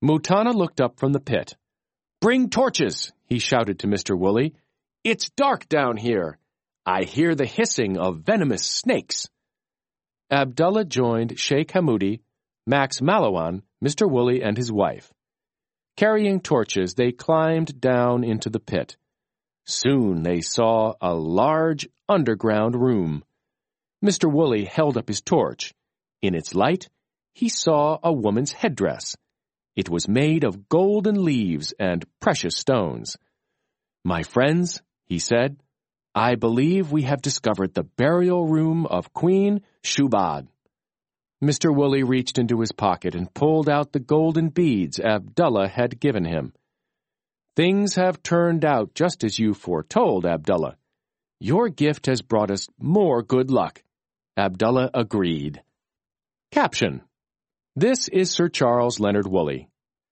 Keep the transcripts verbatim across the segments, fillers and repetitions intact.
Mutana looked up from the pit. "Bring torches," he shouted to Mister Woolley. "It's dark down here. I hear the hissing of venomous snakes." Abdullah joined Sheikh Hamoudi, Max Malawan, Mister Woolley, and his wife. Carrying torches, they climbed down into the pit. Soon they saw a large underground room. Mister Woolley held up his torch. In its light, he saw a woman's headdress. It was made of golden leaves and precious stones. "My friends," he said, "I believe we have discovered the burial room of Queen Shubad." Mister Woolley reached into his pocket and pulled out the golden beads Abdullah had given him. "Things have turned out just as you foretold, Abdullah. Your gift has brought us more good luck." Abdullah agreed. Caption: This is Sir Charles Leonard Woolley.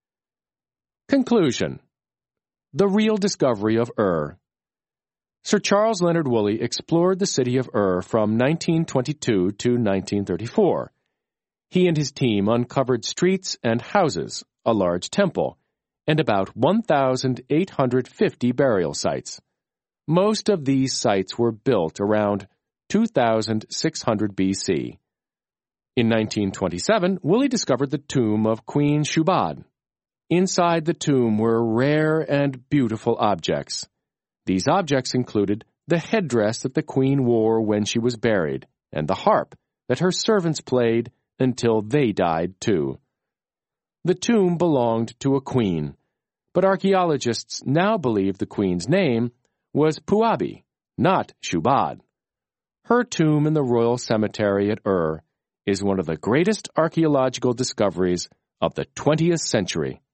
Conclusion: The real discovery of Ur. Sir Charles Leonard Woolley explored the city of Ur from nineteen twenty-two to nineteen thirty-four. He and his team uncovered streets and houses, a large temple, and about one thousand eight hundred fifty burial sites. Most of these sites were built around two thousand six hundred B C. In nineteen twenty-seven, Woolley discovered the tomb of Queen Shubad. Inside the tomb were rare and beautiful objects. These objects included the headdress that the queen wore when she was buried, and the harp that her servants played until they died too. The tomb belonged to a queen, but archaeologists now believe the queen's name was Puabi, not Shubad. Her tomb in the royal cemetery at Ur is one of the greatest archaeological discoveries of the twentieth century.